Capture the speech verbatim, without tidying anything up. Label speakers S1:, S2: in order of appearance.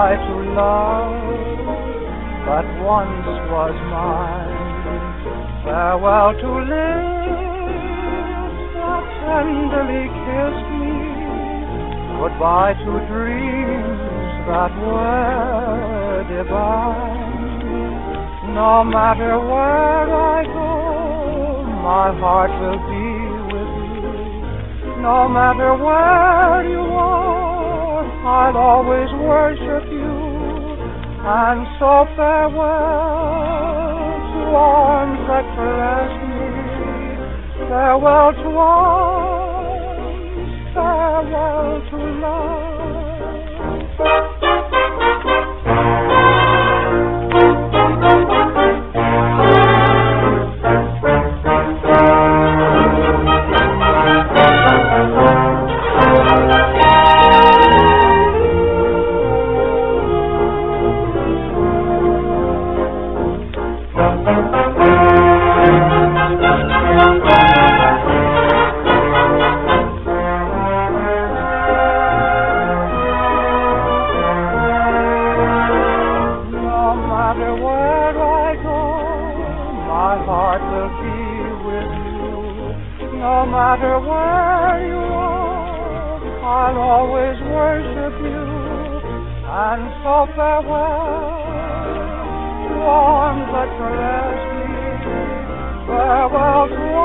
S1: Goodbye to love that once was mine. Farewell to lips that tenderly kissed me. Goodbye to dreams that were divine. No matter where I go, my heart will be with you. No matter where you are, I'll always worship you. And so farewell to arms that caress me. Farewell to arms, farewell to love. My heart will be with you. No matter where you are, I'll always worship you. And so farewell to arms that caress me. Farewell to